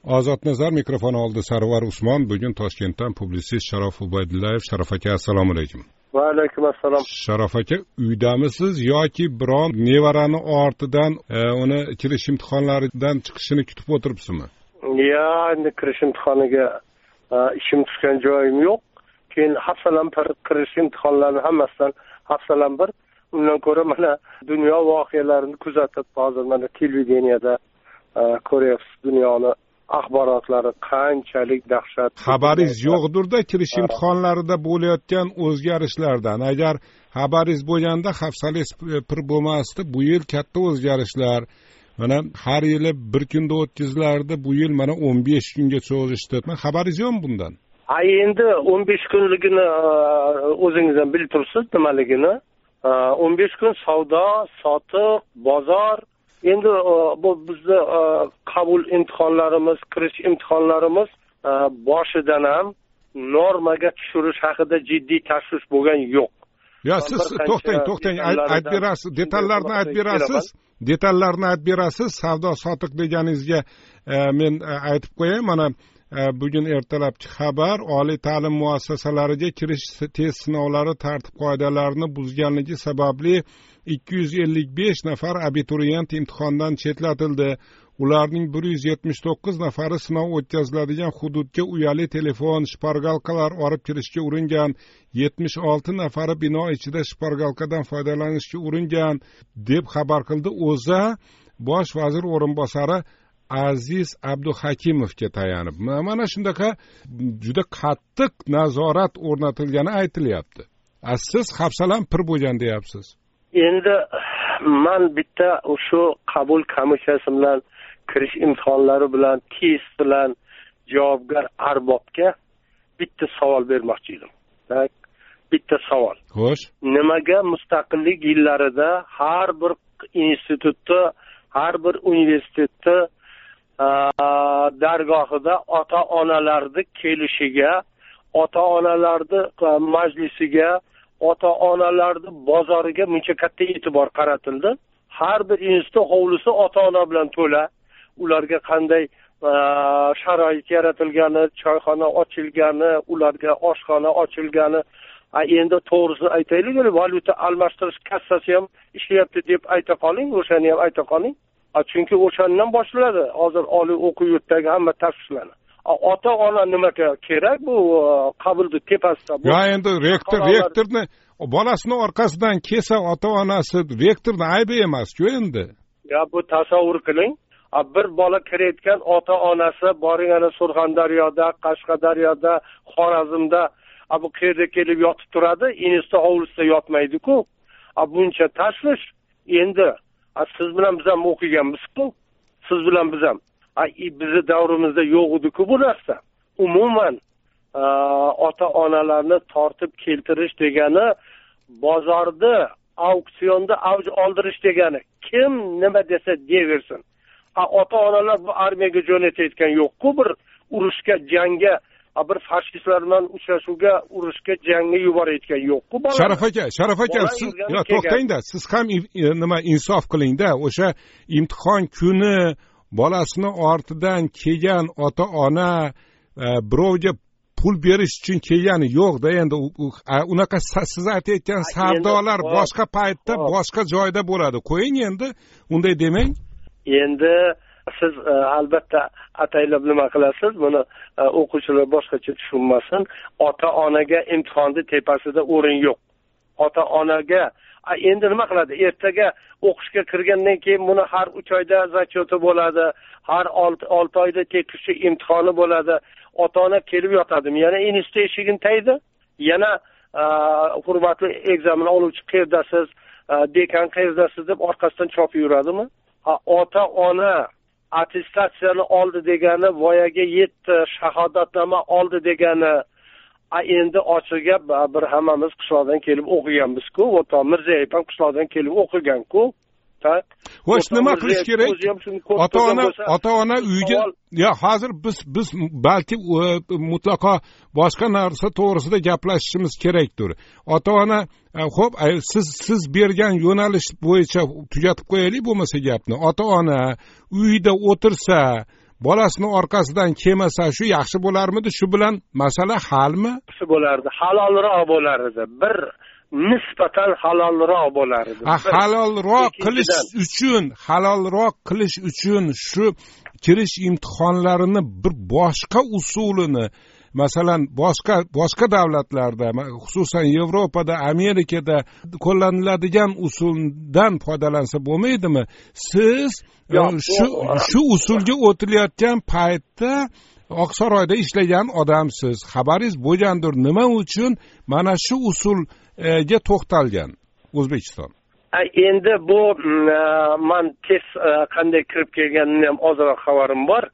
Ozodnazar mikrofon oldi. Sarvar Usmon. Bugun Toshkentdan publitsist Sharof Ubaydullayev. Sharof aka, assalomu alaykum. Va alaykum assalom. Sharof aka, uydamisiz yoki biron nevarani ortidan uni kirish imtihonlaridan chiqishini kutib o'tiribsizmi? Endi kirish imtihoniga ishim tushgan joyim yo'q. Keyin hafsalam bir kirish imtihonlarini hammasidan hafsalam bir. Undan ko'ra mana dunyo voqealarini kuzatib, hozir mana televideniyada ko'ryapsiz dunyoni axborotlari qanchalik dahshat. Xabaringiz yo'qdir-da kirish imtihonlarida bo'layotgan o'zgarishlardan. Agar xabaringiz bo'lganda hafsalangiz pir bo'lmasdi. Bu yil katta o'zgarishlar. Mana har yili bir kunda o'tkazilardi. Bu yil mana 15 kunga cho'zishdi. Xabaringiz yo'qmi bundan? Endi 15 kunligini o'zingiz ham bilib tursiz nimaligini. 15 kun savdo, sotiq, bozor. Endi bu bizda qabul imtihonlarimiz, kirish imtihonlarimiz boshidan ham normaga tushirish haqida jiddiy tashvish bo'lgan yo'q. Ya siz to'xtang, aytib berasiz, detallarni aytib berasiz. Savdo sotiq deganingizga men aytib qo'yay. Mana bugun ertalabki xabar, oliy ta'lim muassasalariga kirish test sinovlari tartib qoidalarini buzganligi sababli 255 nafar abituriyent imtihondan chetlatildi. Ularning 179 nafari sinov o'tkaziladigan hududga uyali telefon, shpargalkalar olib kirishga uringan. 76 nafari bino ichida shpargalkadan foydalanishga uringan deb xabar qildi O'zA bosh vazir o'rinbosari Aziz Abduhakimovga tayanib. Mana shundaqa juda qattiq nazorat o'rnatilgani aytilyapti. Siz hafsalam pir bo'lgan deyapsiz. Endi men bitta o'sha qabul komissiyasi bilan kirish imtihonlari bilan test bilan javobgar arbobga bitta savol bermoqchi edim. Bitta savol. Xo'sh. Nimaga mustaqillik yillarida har bir institutda, har bir universitetda dargohida ota-onalarning kelishiga, ota-onalarning majlisiga, ota-onalarning bozoriga buncha katta e'tibor qaratildi. Har bir institut hovlisi ota-ona bilan to'la. Ularga qanday sharoit yaratilgani, choyxona ochilgani, ularga oshxona ochilgani. Endi to'g'risini aytaylik, valyuta almashtirish kassasi ham ishlayapti deb ayta qoling, o'shani ham ayta qoling. Chunki o'shandan boshlanadi hozir oliy o'quv yurtidagi hamma tashvishlarni. Ota-ona nimaga kerak bu qabulni tepasida? Ya endi rektorni bolasini orqasidan kelsa ota-onasi rektorni aybi emas-ku endi. Ya bu tasavvur qiling. Bir bola kirayotgan ota-onasi boring ana Surxondaryoda, Qashqadaryoda, Xorazmda bu qayerda kelib yotib turadi, institut hovlisida yotmaydi-ku. Buncha tashvish. Endi siz bilan biz ham o'qiganmiz-ku. Siz bilan biz ham. Bizni davrimizda yo'q edi-ku bu narsa. Umuman ota-onalarni tortib keltirish degani bozorda, auksionda avj oldirish degani. Kim nima desa deyaversin. Ota-onalar bu armiyaga jo'natayotgan yo'q-ku, bir urushga, jangga, bir fashistlar bilan uchrashuvga, urushga, jangga yuborayotgan yo'q-ku bola. Sharaf aka, siz to'xtang-da, siz ham nima insof qiling-da. O'sha imtihon kuni bolasini ortidan kelgan ota-ona birovga pul berish uchun kelgani yo'q-da. Endi unaqa siz aytayotgan savdolar boshqa paytda, boshqa joyda bo'ladi. Qo'ying endi, unday demang. Endi siz albatta ataylab nima qilasiz, buni o'quvchilar boshqacha tushunmasin. Ota-onaga imtihonni tepasida o'rin yo'q. Ota-onaga endi nima qiladi? Ertaga o'qishga kirgandan keyin buni har 3 oyda zachoti bo'ladi, har 6 oyda tekshirish imtihoni bo'ladi. Ota-ona kelib yotadimi? Yana institut eshigini taydi. Yana hurmatli ekzamen oluvchi qayerdasiz, dekan qayerdasiz deb orqasidan chopib yuradimi? Ota-ona attestatsiyani oldi degani, voyaga yetdi, shahodatnoma oldi degani. Endi ochiqga bir hammamiz qishloqdan kelib o'qiganmiz-ku, o'ta Mirzayev ham qishloqdan kelib o'qigan-ku. Xo'sh, nima qilish kerak? Ota-ona uyga, ya hozir biz balki mutlaqo boshqa narsa to'g'risida gaplashishimiz kerakdir. Ota-ona, xo'p, siz bergan yo'nalish bo'yicha tugatib qo'yaylik bo'lmasa gapni. Ota-ona uyda o'tirsa, bolasini orqasidan kelmasa shu yaxshi bo'larmidi? Shu bilan masala halmi? Yaxshi bo'lardi, halolroq bo'lar edi. Bir nisbatan halolroq bo'lar edi. Halolroq qilish uchun shu kirish imtihonlarini bir boshqa usulini, masalan boshqa davlatlarda, xususan Yevropada, Amerikada qo'llaniladigan usuldan foydalansa bo'lmaydimi? Siz shu usulga o'tilayotgan paytda Oqsaroyda ishlagan odamsiz, xabaringiz bo'lgandir. Nima uchun mana shu usulga to'xtalgan O'zbekiston? Endi bu men tez qanday kirib kelganini ham ozroq xabarim bor.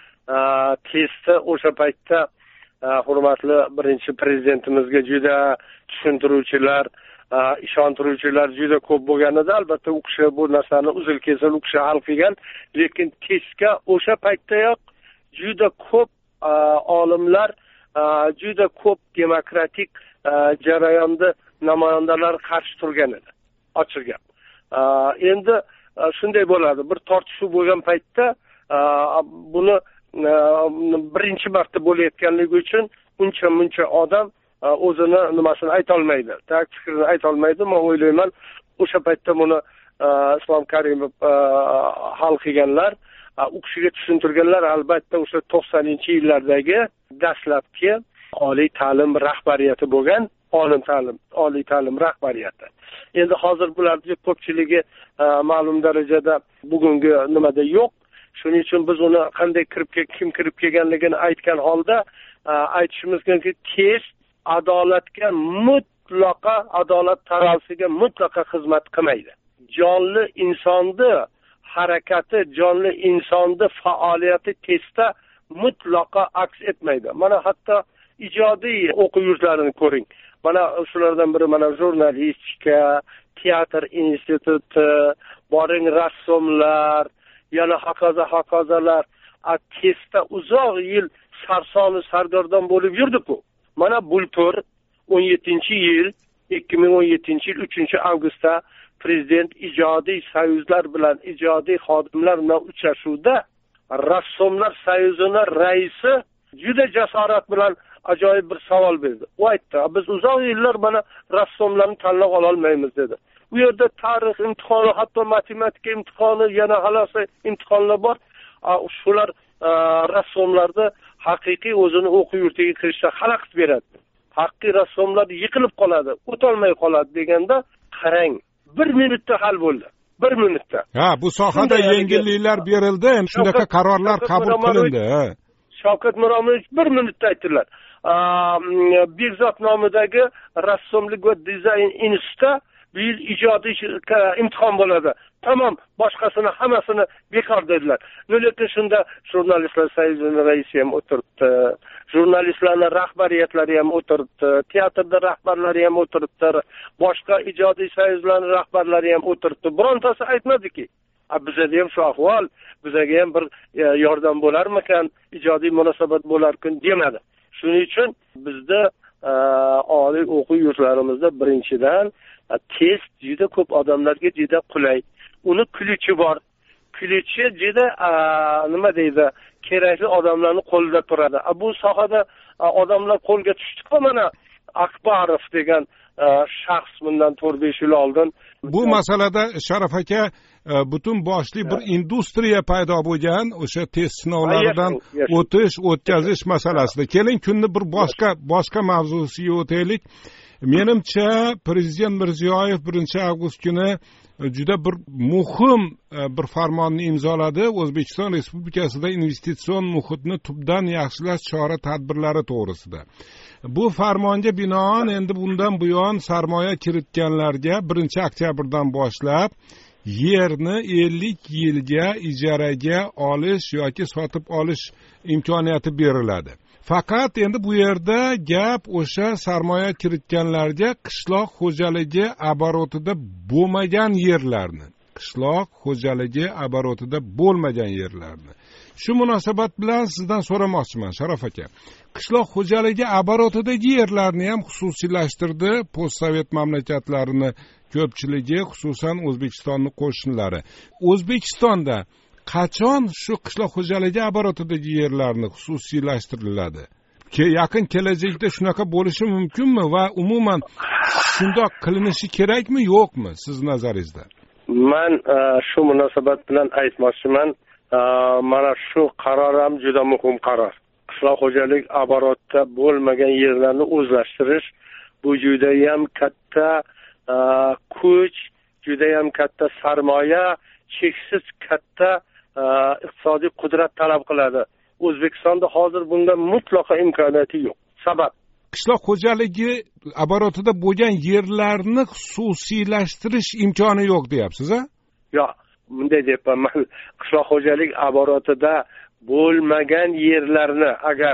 Tezda o'sha paytda hurmatli birinchi prezidentimizga juda tushuntiruvchilar, ishontiruvchilar juda ko'p bo'lgan edi. Albatta u kishi bu narsani uzil kesil u kishi hal qilgan, lekin tezga o'sha paytdayoq juda ko'p olimlar, juda ko'p demokratik jarayonda namoyandalar qarshi turgan edi. Ochiq gap. Endi shunday bo'ladi, bir tortishuv bo'lgan paytda buni birinchi marta bo'layotganligi uchun uncha odam o'zini nimasini ayta olmaydi, fikrini ayta olmaydi. Men o'ylayman, o'sha paytda buni Islom Karimov hal qilganlar, u kishiga tushuntirganlar. Albatta o'sha 90-yillardagi dastlabki oliy ta'lim rahbariyati bo'lgan, oliy ta'lim rahbariyati. Endi hozir bularning ko'pchiligi ma'lum darajada bugungi nimada yo'q. Shuning uchun biz uni kim kirib kelganligini aytgan holda aytishimiz mumkinki, test adolatga mutlaqo, adolat tarosiga mutlaqo xizmat qilmaydi. Jonli insonni harakati, jonli insonni faoliyati testda mutlaqo aks etmaydi. Mana hatto ijodiy o'quv yurtlarini ko'ring. Mana shulardan biri mana jurnalistika, teatr instituti, boring rassomlar, yana hokazolar testda uzoq yil sarsoni sargardon bo'lib yurdi-ku. Mana bultur 2017 yil 3-avgustda prezident ijodiy soyuzlar bilan, ijodiy xodimlar bilan uchrashuvda rassomlar soyuzini raisi juda jasorat bilan ajoyib bir savol berdi. U aytdi, biz uzoq yillar mana rassomlarni tanlab ola olmaymiz dedi. Bu yerda tarix imtihoni, hatto matematika imtihoni, yana halasa imtihonlar bor. Shular rassomlarda haqiqiy o'zini o'quv yurtiga kirishda xalaqit beradi. Haqiqiy rassomlar yiqilib qoladi, o'tolmay qoladi deganda, qarang, 1 minutda hal bo'ldi. 1 minutda. Bu sohada yengilliklar berildi, shunaqa qarorlar qabul qilindi. Shavkat Miromonovich 1 minutda aytdilar. Bekzod nomidagi rassomlik va dizayn institutida bu yil ijodiy imtihon bo'ladi. Tamom, boshqasini hammasini bekor dedilar. Lekin shunda jurnalistlar soyuzining raisi ham o'tiribdi, jurnalistlarning rahbariyatlari ham o'tiribdi, teatrda rahbarlari ham o'tiribdi, boshqa ijodiy soyuzlarning rahbarlari ham o'tiribdi. Birontasi aytmadiki, bizda ham shu ahvol, bizga ham bir yordam bo'larmikan, ijodiy munosabat bo'larkan demadi. Shuning uchun bizda oliy o'quv yurtlarimizda birinchidan test juda ko'p odamlarga juda qulay. Uni kulichi bor. Kulichi juda nima deydi, kerakli odamlarni qo'lida turadi. Bu sohada odamlar qo'lga tushdi-ku, mana Akbarov degan shaxs bundan 4-5 yil oldin. Bu masalada Sharaf aka butun boshli bir industriya paydo bo'lgan o'sha test sinovlaridan o'tkazish masalasida. Keling kunni bir boshqa mavzusiga o'taylik. Menimcha Prezident Mirziyoyev 1-avgust kuni juda bir muhim bir farmonni imzoladi. O'zbekiston Respublikasida investitsion muhitni tubdan yaxshilash chora-tadbirlari to'g'risida. Bu farmonga binoan endi bundan buyon sarmoya kiritganlarga 1-oktyabrdan boshlab yerni 50 yilga ijaraga olish yoki sotib olish imkoniyati beriladi. Faqat endi bu yerda gap o'sha sarmoya kiritganlarga qishloq xo'jaligi oborotida bo'lmagan yerlarni. Shu munosabat bilan sizdan so'ramoqchiman, Sharof aka. Qishloq xo'jaligi oborotidagi yerlarni ham xususiylashtirdi postsovet mamlakatlarini ko'pchiligi, xususan O'zbekistonning qo'shnilari. O'zbekistonda qachon shu qishloq xo'jaligi oborotidagi yerlarni xususiylashtiriladi? Yaqin kelajakda shunaqa bo'lishi mumkinmi va umuman shundoq qilinishi kerakmi, yo'qmi siz nazaringizda? Men shu munosabat bilan aytmoqchiman, mana shu qaror ham juda muhim qaror. Qishloq xo'jalik oborotida bo'lmagan yerlarni o'zlashtirish bu juda ham katta kuch, juda ham katta sarmoya, cheksiz katta iqtisodiy qudrat talab qiladi. O'zbekistonda hozir bunga mutlaqo imkoniyati yo'q. Sabab qishloq xo'jaligi oborotida bo'lgan yerlarni xususiylashtirish imkoni yo'q deyapsiz-a? Yo'q, bunday deyapman. Men qishloq xo'jalik oborotida bo'lmagan yerlarni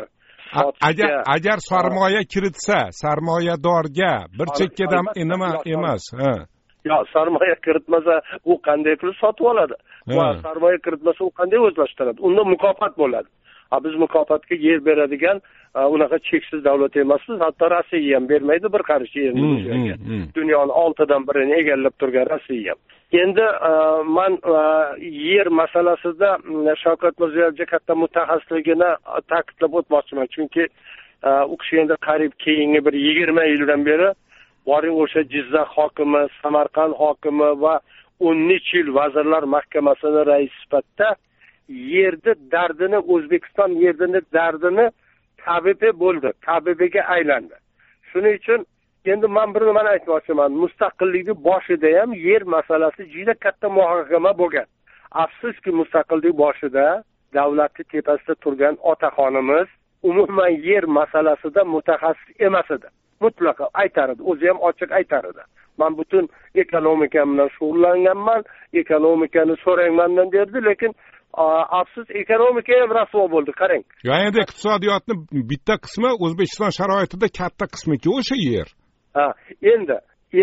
agar sarmoya kiritsa, sarmoyadorga bir chekkadan nima emas, ha. Yo'q, sarmoya kiritmasa, u qanday qilib sotib oladi? Va sarmoya kiritmasa, u qanday o'zlashtiradi? Unda mukofot bo'ladi. Biz mukofotga yer beradigan unaqa cheksiz davlat emasmiz. Hatto Rossiya ham bermaydi bir qarish yerni o'ziga. Dunyoning 6dan birini egallab turgan Rossiya ham. Endi men yer masalasida Shavkat Mirziyoyevga katta mutaxassisligini ta'kidlab o'tmoqchiman. Chunki u kishi endi qariyb keyingi bir 20 yildan beri boring o'sha Jizzax hokimi, Samarqand hokimi va 10 yil vazirlar mahkamasining raisi sifatida yerni dardini, O'zbekiston yerini dardini tabibi bo'ldi, tabibiga aylandi. Shuning uchun endi men bir nimani aytmoqchiman, mustaqillikning boshida ham yer masalasi juda katta muhokama bo'lgan. Afsuski mustaqillik boshida davlatning tepasida turgan otaxonimiz umuman yer masalasida mutaxassis emas edi. Mutlaqo aytar edi, o'zi ham ochiq aytar edi. Men butun ekonomika bilan shug'ullanganman, ekonomikani so'raymandan derdi, lekin afsus ekonomika ham rasvo bo'ldi, qarang. Endi iqtisodiyotning bitta qismi O'zbekiston sharoitida katta qismi-ku o'sha yer. Endi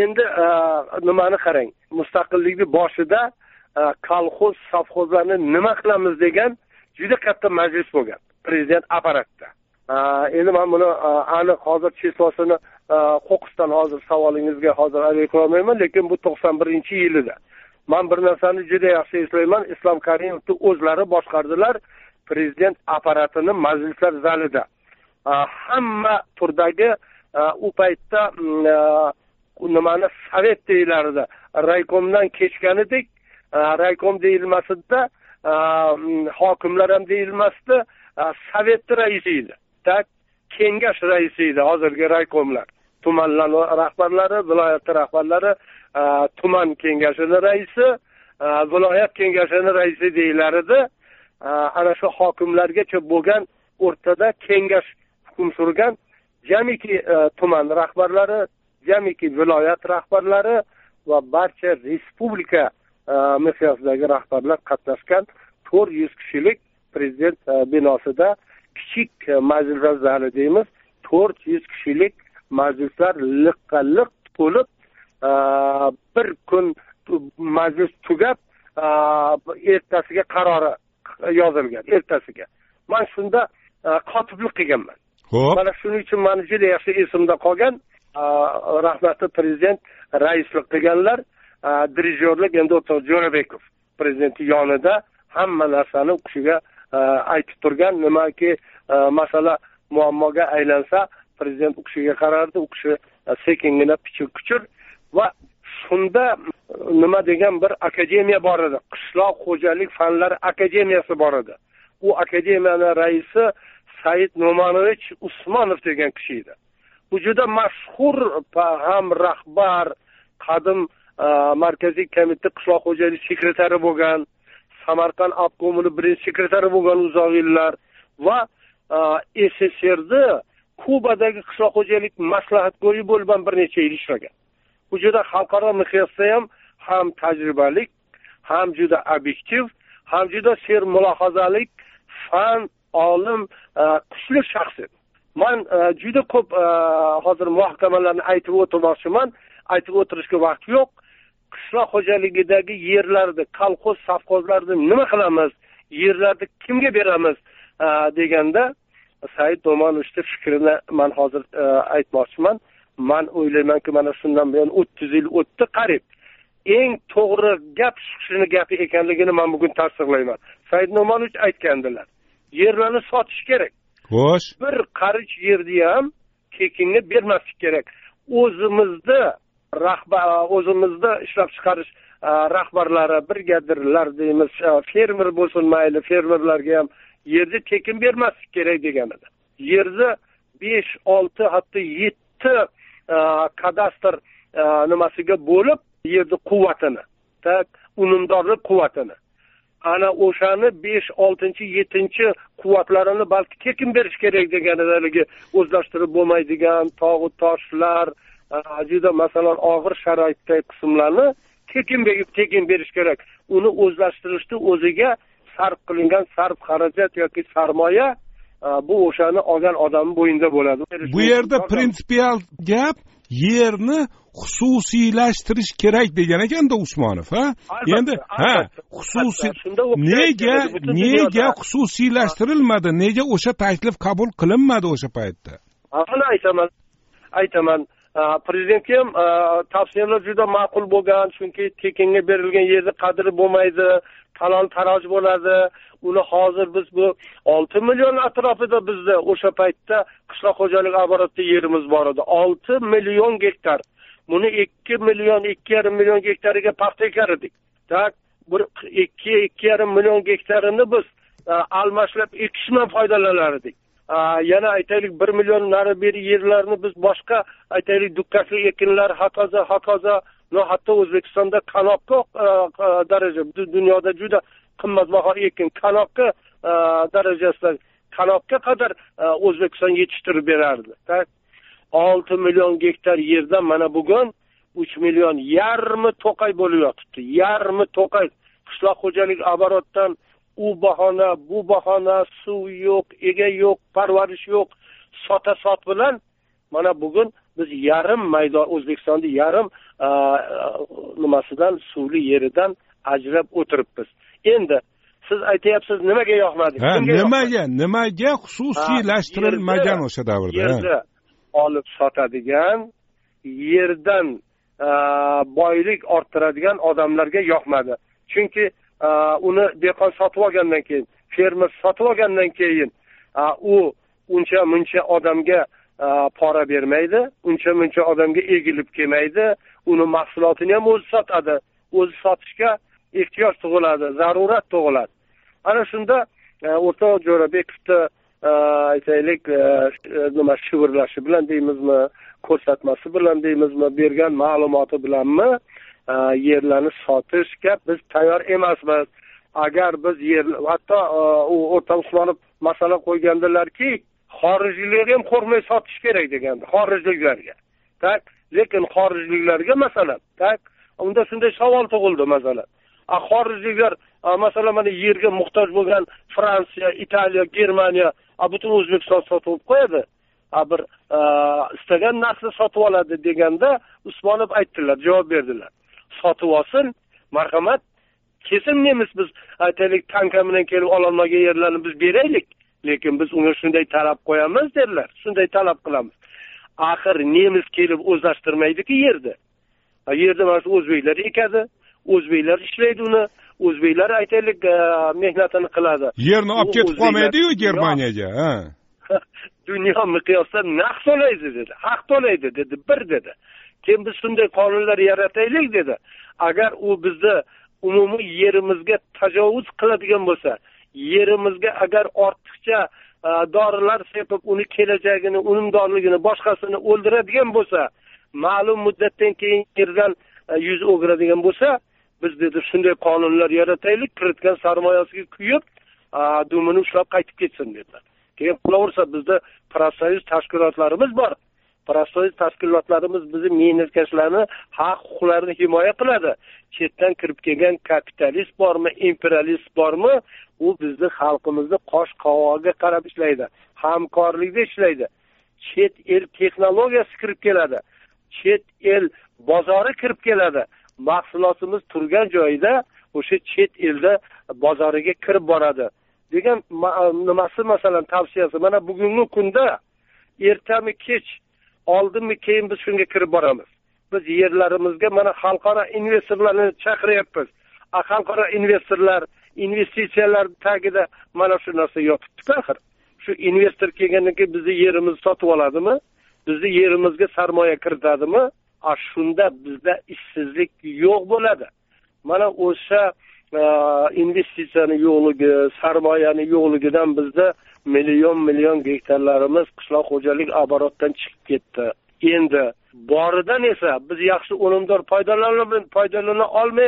nimani qarang. Mustaqillikning boshida kolxoz, sovxozlarni nima qilamiz degan juda katta majlis bo'lgan prezident apparatida. Endi men buni aniq hozir chislosini qo'qqisdan hozir savolingizga hozir aniqlamayman, lekin bu 91-yilida. Men bir narsani juda yaxshi eslayman, Islom Karimovni o'zlari boshqardilar prezident apparatini majlislar zalida. Hamma turdagi u paytda nimani sovet deyilardi. Raykomdan kechganidek, raykom deyilmasida, hokimlar ham deyilmasdi, sovet raisi edi. Kengash raisi edi hozirgi raykomlar. Tumanlar rahbarlari, viloyat rahbarlari, tuman kengashining raisi, viloyat kengashining raisi deyilar edi. Ana shu hokimlargacha bo'lgan o'rtada kengash hukm surgan, jamiki tuman rahbarlari, jamiki viloyat rahbarlari va barcha respublika miqyosidagi rahbarlar qatnashgan 400 kishilik prezident binosida kichik majlislar zali deymiz, 400 kishilik majlislar liqqa-liq to'lib, bir kun majlis tugab, ertasiga qarori yozilgan, ertasiga. Men shunda kotiblik qilganman. Mana shuning uchun meni juda yaxshi esimda qolgan, rahmatli prezident raislik qilganlar, dirijorlik endi o'rtoq Jo'rabekov prezidentning yonida hamma narsani u kishiga aytib turgan. Nimaki masala muammoga aylansa, prezident u kishiga qarardi, u kishi sekingina pichir-kuchur va shunda nima degan bir akademiya bor edi. Qishloq xo'jalik fanlari akademiyasi bor edi. U akademiyaning raisi Said No'monovich Usmonov degan kishi edi. Bu juda mashhur ham rahbar, qadim markaziy komiteti qishloq xo'jalik sekretari bo'lgan, Samarqand obkomining birinchi sekretari bo'lgan uzoq yillar va SSRda Kubadagi qishloq xo'jalik maslahatgo'yi bo'lib bir necha yil ishlagan. Bu juda xalqaro miqyosda ham tajribalik, ham juda obyektiv, ham juda mulohazalik, fan, olim, kuchli shaxs edi. Men juda ko'p hozir muhokamalarni aytib o'tirmoqchiman, aytib o'tirishga vaqt yo'q. Qishloq xo'jaligidagi yerlarni, kolxoz, sovxozlarni nima qilamiz, yerlarni kimga beramiz deganda Said No'monovning fikrini men hozir aytmoqchiman. Men o'ylaymanki, mana shundan buyon 30 yil o'tdi qarib. Eng to'g'ri gap shu kishining gapi ekanligini men bugun tasdiqlayman. Said No'monovich aytgandilar. Yerlarni sotish kerak. Xo'sh. Bir qarich yerni ham tekinga bermaslik kerak. O'zimizda ishlab chiqarish rahbarlari, brigadirlar deymiz, fermer bo'lsin mayli, fermerlarga ham yerni tekin bermaslik kerak degan edi. Yerni 5, 6, hatto 7 kadastr nimasiga bo'lib, yerni quvvatini, unumdorlik quvvatini. Ana o'shani 5, 6, 7 quvvatlarini balki tekin berish kerak degan edi. O'zlashtirib bo'lmaydigan tog'u toshlar, juda masalan og'ir sharoitdagi qismlarni tekin berish kerak. Uni o'zlashtirishni o'ziga sarf qilingan sarf xarajat yoki sarmoya bu o'shani olgan odamning bo'yinda bo'ladi. Bu yerda prinsipial gap yerni xususiylashtirish kerak degan ekanda Usmonov, ha? Endi xususiy nega xususiylashtirilmadi? Nega o'sha taklif qabul qilinmadi o'sha paytda? Mana aytaman. Prezidentga ham tavsiyalar juda ma'qul bo'lgan, chunki tekinga berilgan yerni qadri bo'lmaydi, talon-taroj bo'ladi. Uni hozir biz bu 6 million atrofida bizda o'sha paytda qishloq xo'jaligi oborotida yerimiz bor edi. 6 million gektar. Buni 2 million, 2,5 million gektariga paxta ekar edik. Bir 2,5 million gektarini biz almashlab ekishdan foydalanar edik. Yana aytaylik 1 million nari beri yerlarni biz boshqa aytaylik dukkakli ekinlar, hokazo, hatto O'zbekistonda kanopka daraja, dunyoda juda qimmatbaho ekin, kanopka darajasida kanopga qadar O'zbekiston yetishtirib berardi. 6 million gektar yerdan mana bugun 3 million yarmi to'qay bo'lib yotibdi. Yarmi to'qay qishloq xo'jalik oborotdan u bahona, bu bahona, suv yo'q, ega yo'q, parvarish yo'q, sot bilan mana bugun biz yarim maydon O'zbekistonda yarim nimasidan suvli yeridan ajrab o'tiribmiz. Endi siz aytayapsiz nimaga yoqmadi? Nimaga xususiylashtirilmagan o'sha davrda? Yerda olib sotadigan, yerdan boylik orttiradigan odamlarga yoqmadi. Chunki uni dehqon sotib olgandan keyin, fermer sotib olgandan keyin u uncha odamga pora bermaydi, uncha odamga egilib kelmaydi, uni mahsulotini ham o'zi sotadi, o'zi sotishga ehtiyoj tug'iladi, zarurat tug'iladi. Ana shunda o'rta Jo'rabekovda aytaylik shivirlashi bilan deymizmi, ko'rsatmasi bilan deymizmi, bergan ma'lumoti bilanmi yerlarni sotishga biz tayyor emasmiz. Agar biz hatto o'rta Usmonov masala qo'ygandilarki, xorijliklarga ham qo'rqmay sotish kerak degandi, xorijliklarga. Lekin xorijliklarga masalan, unda shunday savol tug'ildi masalan. Xorijliklar masalan mana yerga muhtoj bo'lgan Fransiya, Italiya, Germaniya butun O'zbekiston sotib qo'yadi. Bir istagan narsa sotib oladi deganda Usmonov aytdilar, javob berdilar. Sotib olsin, marhamat, kesin nemis biz aytaylik tanka bilan kelib ololmagan yerlarni biz beraylik, lekin biz unga shunday talab qo'yamiz derlar, shunday talab qilamiz. Axir nemis kelib o'zlashtirmaydi-ku yerda. Yerda mana shu o'zbeklar ekadi, o'zbeklar ishlaydi uni, o'zbeklar aytaylik mehnatini qiladi. Yerni olib ketib qolmaydi-yu Germaniyaga, ha. Dunyo miqyosida naqd to'laydi dedi, haq to'laydi dedi, dedi. Keyin biz shunday qonunlar yarataylik dedi. Agar u bizni umumiy yerimizga tajovuz qiladigan bo'lsa, yerimizga agar ortiqcha dorilar sepib, uni kelajagini, unumdorligini, boshqasini o'ldiradigan bo'lsa, ma'lum muddatdan keyin yerdan yuz o'giradigan bo'lsa, biz dedi shunday qonunlar yarataylik, kiritgan sarmoyasiga kuyib, dumini ushlab qaytib ketsin dedilar. Keyin qilaversa bizda profsoyuz tashkilotlarimiz bor. Profsoyuz tashkilotlarimiz bizni mehnatkashlarni haq-huquqlarini himoya qiladi. Chetdan kirib kelgan kapitalist bormi, imperialist bormi, u bizni xalqimizni qosh qovog'iga qarab ishlaydi. Hamkorlikda ishlaydi. Chet el texnologiyasi kirib keladi. Chet el bozori kirib keladi. Mahsulotimiz turgan joyda o'sha chet elda bozoriga kirib boradi. Degan nimasi masalan tavsiyasi mana bugungi kunda ertami kech oldinmi keyin biz shunga kirib boramiz. Biz yerlarimizga mana xalqaro investorlarni chaqiryapmiz. Xalqaro investorlar investitsiyalar tagida mana shu narsa yotibdi axir. Shu investor kelgandan keyin bizni yerimizni sotib oladimi? Bizni yerimizga sarmoya kiritadimi? Shunda bizda ishsizlik yo'q bo'ladi. Mana o'sha investitsiyani yo'qligi, sarmoyani yo'qligidan bizda million gektarlarimiz qishloq xo'jalik oborotdan chiqib ketdi. Endi boridan esa biz yaxshi unumdor foydalana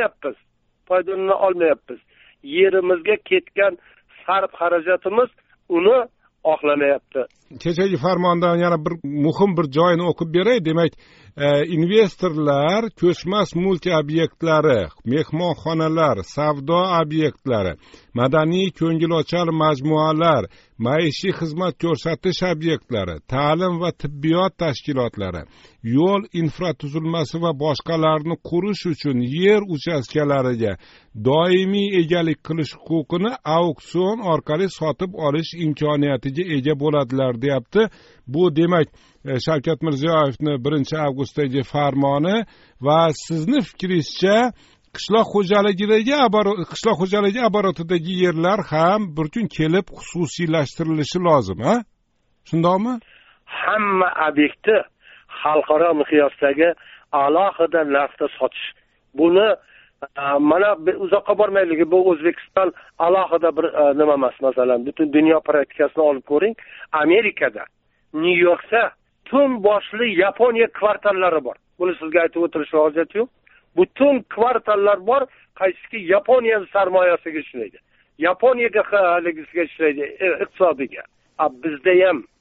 olmayapmiz. Yerimizga ketgan sarf xarajatimiz uni oqlamayapti. Kechagi farmondan yana bir muhim bir joyini o'qib beray. Demak, investorlar ko'chmas mulk obyektlari, mehmonxonalar, savdo obyektlari, madaniy ko'ngilochar majmualar, maishiy xizmat ko'rsatish obyektlari, ta'lim va tibbiyot tashkilotlari, yo'l infratuzilmasi va boshqalarni qurish uchun yer uchastkalariga doimiy egalik qilish huquqini auksion orqali sotib olish imkoniyatiga ega bo'ladilar, deyapti. Bu demak Shavkat Mirziyoyevning 1-avgustdagi farmoni va sizni fikringizcha qishloq xo'jaligi oborotidagi yerlar ham bir kun kelib xususiylashtirilishi lozim, ha? Shundaqmi? Hamma obyektni xalqaro miqyosdagi alohida narxda sotish. Buni mana uzoqqa bormaylik, bu O'zbekiston alohida bir nima emas, masalan, butun dunyo praktikasini olib ko'ring. Amerikada, Nyu-Yorkda butun boshli Yaponiya kvartallari bor. Buni sizga aytib o'tirishga hojat yo'q. Butun kvartallar bor, qaysiki Yaponiya sarmoyasiga ishlaydi. Yaponiyaga haligisiga ishlaydi, iqtisodiga. Bizda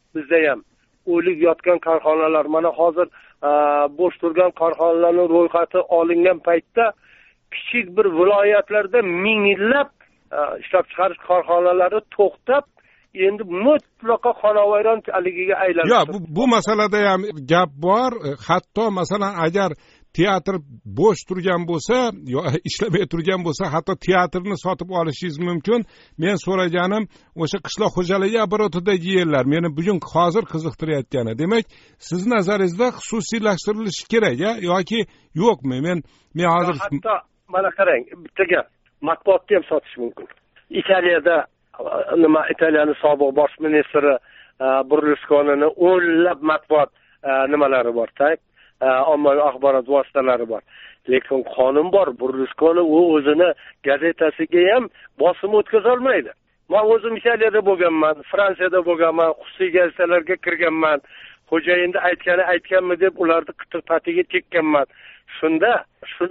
ham o'lik yotgan korxonalar, mana hozir bo'sh turgan korxonalarning ro'yxati olingan paytda kichik bir viloyatlarda minglab ishlab chiqarish korxonalari to'xtab, endi mutlaqo xonavayron haligiga aylanadi. Yo'q, bu masalada ham gap bor. Hatto masalan agar teatr bo'sh turgan bo'lsa, yo ishlamay turgan bo'lsa, hatto teatrni sotib olishingiz mumkin. Men so'raganim o'sha qishloq xo'jaligi oborotidagi yerlar meni bugun hozir qiziqtirayotgani. Demak, siz nazaringizda xususiylashtirilishi kerak yoki yo'qmi? Men hozir hatto mana qarang, bitta gap, matbuotni ham sotish mumkin. Italiyada Italiyaning sobiq bosh ministri Berlusconining o'nlab matbuot nimalari bor, ommaviy axborot vositalari bor. Lekin qonun bor. Berlusconi o'zini gazetasiga ham bosim o'tkaza olmaydi. Men o'zim Italiyada bo'lganman, Fransiyada bo'lganman, xususiy gazetalarga kirganman. Xo'jayinni aytganmi deb ularni qitir-patiga tekkanman. Shunda shu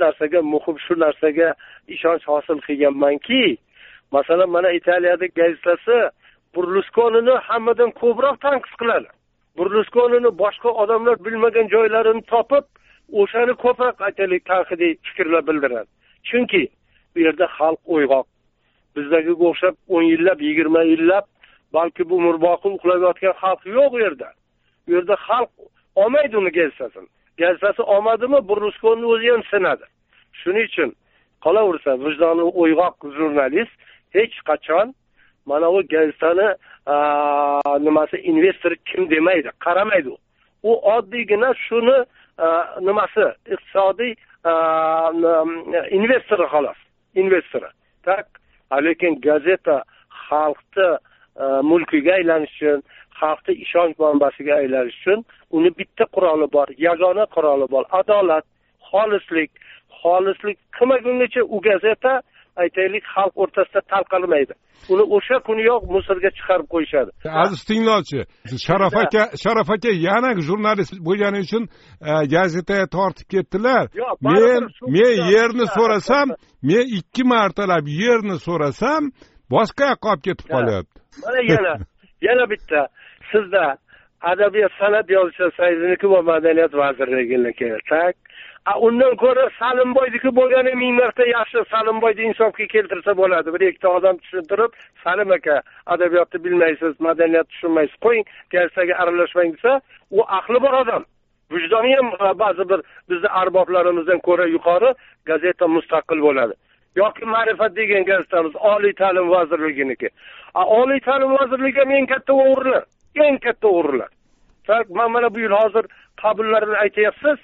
narsaga ishonch hosil qilganmanki, masalan, mana Italiyada gazetasi Berlusconini hammadan ko'proq tanqid qiladi. Berlusconini boshqa odamlar bilmagan joylarini topib, o'shani ko'proq aytaylik tanqidiy fikrlar bildiradi. Chunki bu yerda xalq o'yg'oq. Bizdagiga o'xshab 10 yillab, 20 yillab, balki bu umrboqi uxlab yotgan xalq yo'q u yerda. Bu yerda xalq olmaydi uni gazetasini. Gazetasi olmadimi, Berlusconi o'zi ham sinadi. Shuning uchun qolaversa, vijdoni o'yg'oq jurnalist hech qachon mana bu gazetani investor kim demaydi, qaramaydi. U oddiygina shuni iqtisodiy investori xolos, investori. Lekin gazeta xalqni mulkiga aylanish uchun, xalqni ishonch manbasiga aylanish uchun uni bitta quroli bor, yagona quroli bor, adolat, xolislik qilmaguncha u gazeta aytaylik xalq o'rtasida tarqalmaydi. Uni o'sha kuniyoq musorga chiqarib qo'yishadi. Aziz tinglovchi, Sharof aka yana jurnalist bo'lgani uchun gazetaga tortib ketdilar. Men yerni so'rasam, men 2 martalab yerni so'rasam, boshqa yoqqa olib ketib qolyapti. Mana yana bitta sizda adabiyot san'at yozishingizniki va madaniyat vazirliginiki. Undan ko'ra Salimboydiki bo'lgani 1000 marta yaxshi. Salimboyni insofga keltirsa bo'ladi. Bir ikkita odam tushuntirib, Salim aka, adabiyotni bilmaysiz, madaniyatni tushunmaysiz, qo'ying, gazetaga aralashmang desa, u aqli bor odam. Vijdoni ham ba'zi bir bizning arboblarimizdan ko'ra yuqori, gazeta mustaqil bo'ladi. Yoki Ma'rifat degan gazetamiz Oliy ta'lim vazirliginiki. Oliy ta'lim vazirligi ham eng katta o'g'rilar. Men mana bu yil hozir qabullarni aytayapsiz.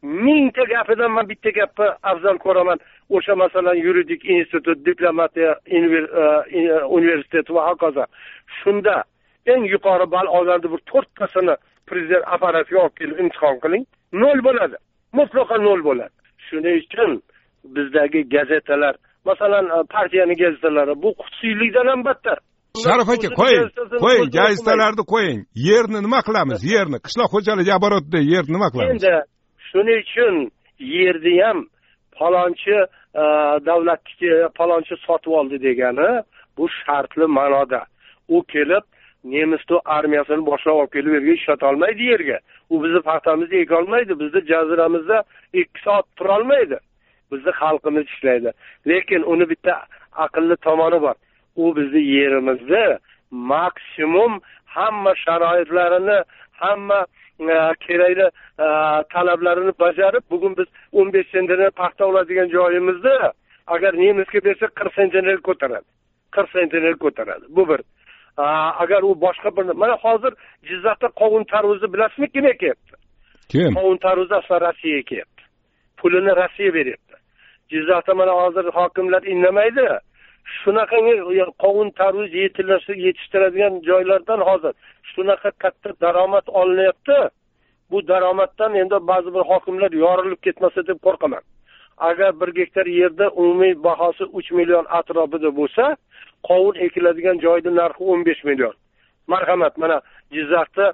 mingta gapidan man bitta gapni afzal ko'raman. O'sha masalan yuridik institut, diplomatiya universiteti va hokazo. Shunda eng yuqori ball olganda bir 4 tasini prezident apparatiga olib kelib imtihon qiling, 0 bo'ladi. Mutlaqo 0 bo'ladi. Shuning uchun bizdagi gazetalar, masalan partiyaning gazetalari bu xususiylikdan ham battar. Sharif aka, qo'ying, gazetalarni qo'ying. Yerni nima qilamiz? Yerni qishloq xo'jaligi oborotida yerni nima qilamiz? Endi shuning uchun yerni ham palonchi davlatniki, palonchi sotib oldi degani bu shartli ma'noda. U kelib Nemiston armiyasini boshlab olib kelib yerga ishlata olmaydi yerga. U bizni paxtamizni eka olmaydi, bizni jaziramizda 2 soat tura olmaydi. Bizni xalqimiz ishlaydi. Lekin uni bitta aqlli tomoni bor. U bizni yerimizni maksimum hamma sharoitlarini, hamma kerakli talablarini bajarib, bugun biz 15 sentini paxta oladigan joyimizda agar nemisga bersa 40 sentini ko'taradi. 40 sentini ko'taradi. Bu bir. Agar u boshqa bir, mana hozir Jizzaxda qovun tarvuzi bilasizmi kim ekyapti? Kim? Qovun tarvuzi asla Rossiya ekyapti. Pulini Rossiya beryapti. Jizzaxda mana hozir hokimlar indamaydi. Shunaqa qovun tarvuz yetishtiradigan joylardan hozir shunaqa katta daromad olinyapti. Bu daromaddan endi ba'zi bir hokimlar yorilib ketmasa deb qo'rqaman. Agar 1 gektar yerda umumiy bahosi 3 million atrofida bo'lsa, qovun ekiladigan joyning narxi 15 million. Marhamat, mana Jizzaxda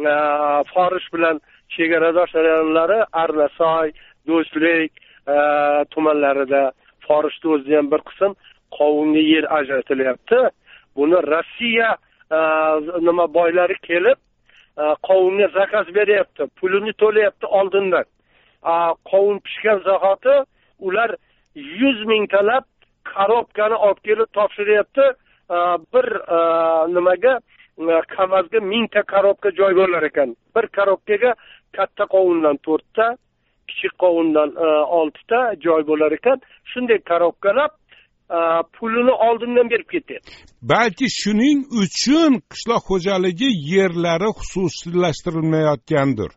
Forish bilan chegaradosh rayonlari Arnasoy, Do'stlik tumanlarida Forishda o'zida ham bir qism qovunga yer ajratilyapti. Buni Rossiya nima boylari kelib qovunga zakaz beryapti, pulini to'layapti oldindan. Qovun pishgan zahoti ular 100 ming talab korobkani olib kelib topshiryapti. Bir nimaga kamazga 1000 ta korobka joy bo'lar ekan. Bir korobkaga katta qovundan 4 ta, kichik qovundan 6 ta joy bo'lar ekan. Shunday korobkalab pulini oldindan berib ketyapti. Balki shuning uchun qishloq xo'jaligi yerlari xususiylashtirilmayotgandir.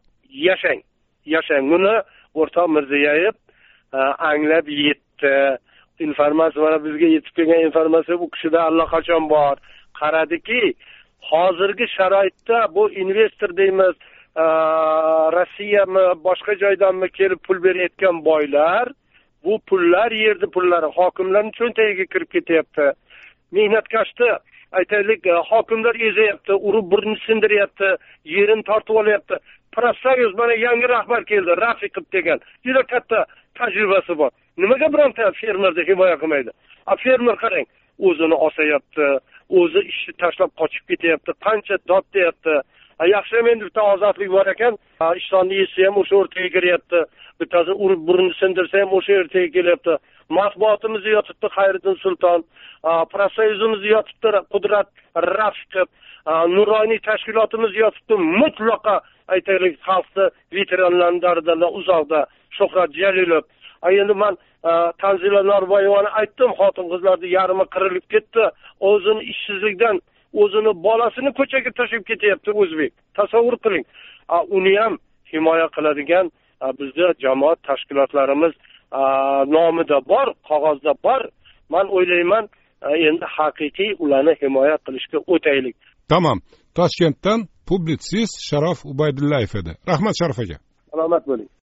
Yashang. Buni o'rtoq Mirziyoyev anglab yetdi. Informatsiya mana bizga yetib kelgan informatsiya bu kishida allaqachon bor. Qaradiki, hozirgi sharoitda bu investor deymiz, Rossiyami, boshqa joydanmi kelib pul berayotgan boylar, bu pullar yerdi pullari hokimlarning cho'ntagiga kirib ketyapti. Mehnatkashni aytaylik, hokimlar ezayapti, urib burnini sindiryapti, yerini tortib olyapti. Profsoyuz mana yangi rahbar keldi, Rafiqov degan. Juda katta tajribasi bor. Nimaga bironta fermerni himoya qilmaydi? Fermer qarang, o'zini osayapti, o'zi ishni tashlab qochib ketyapti, qancha dod deyapti. Yaxshi endi bitta ozodlik bor ekan, ishtonni yesa ham o'sha o'rtaga kiryapti. Bittasi urib burnini sindirsa ham o'sha o'rtaga kelyapti. Matbuotimiz yotibdi Xayriddin Sulton, profsoyuzimiz yotibdi Qudrat Rafiqov, nuroniy tashkilotimiz yotibdi mutlaqo aytaylik xalqni veteranlarning daridan uzoqda Shuhrat Jalilov. Endi men Tanzila Norboyevani aytdim, xotin-qizlarning yarmi qirilib ketdi. O'zini ishsizlikdan o'zini bolasini ko'chaga tashlab ketyapti o'zbek. Tasavvur qiling. Uni ham himoya qiladigan bizda jamoat tashkilotlarimiz nomida bor, qog'ozda bor. Men o'ylayman, endi haqiqiy ularni himoya qilishga o'taylik. Tamam. Toshkentdan publitsist Sharof Ubaydullayev edi. Rahmat Sharof aka. Salomat bo'ling.